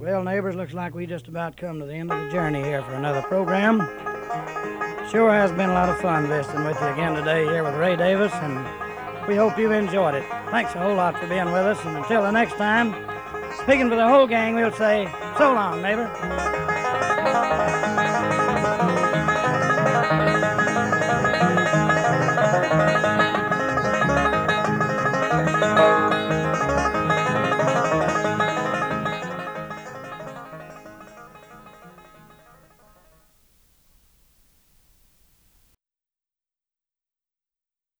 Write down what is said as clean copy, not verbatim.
Well, neighbors, looks like we just about come to the end of the journey here for another program. Sure has been a lot of fun visiting with you again today here with Ray Davis, and we hope you've enjoyed it. Thanks a whole lot for being with us, and until the next time, speaking for the whole gang, we'll say, so long, neighbor.